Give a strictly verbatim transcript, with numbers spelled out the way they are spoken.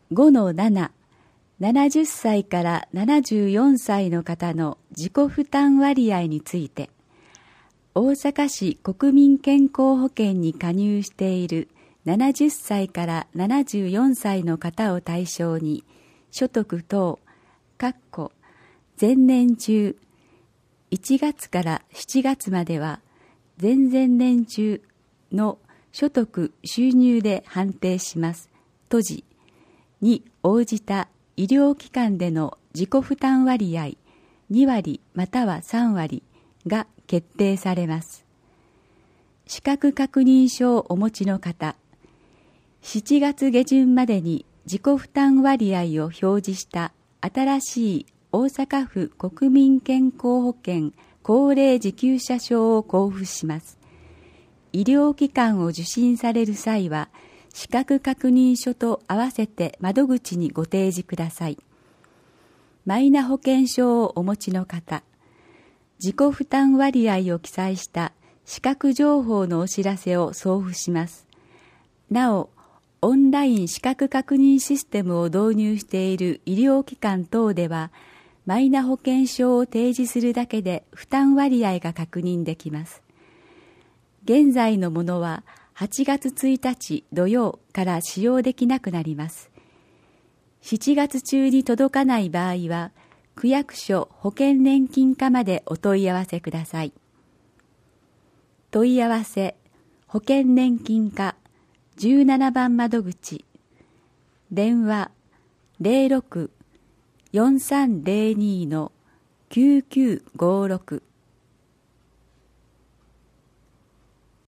ごのなな、ななじゅっさいからななじゅうよんさいの方の自己負担割合について、大阪市国民健康保険に加入しているななじゅっさいからななじゅうよんさいの方を対象に、所得等、前年中、いちがつからしちがつまでは、前々年中の所得収入で判定します。閉じに応じた医療機関での自己負担割合にわりまたはさんわりが決定されます。資格確認書をお持ちの方、しちがつ下旬までに自己負担割合を表示した新しい大阪府国民健康保険高齢受給者証を交付します。医療機関を受診される際は、資格確認書と合わせて窓口にご提示ください。マイナ保険証をお持ちの方、自己負担割合を記載した資格情報のお知らせを送付します。なお、オンライン資格確認システムを導入している医療機関等では、マイナ保険証を提示するだけで負担割合が確認できます。現在のものははちがつついたち土曜から使用できなくなります。しちがつ中に届かない場合は、区役所保険年金課までお問い合わせください。問い合わせ保険年金課じゅうななばん窓口、電話 ゼロろく よんさんゼロに のきゅうきゅうごろく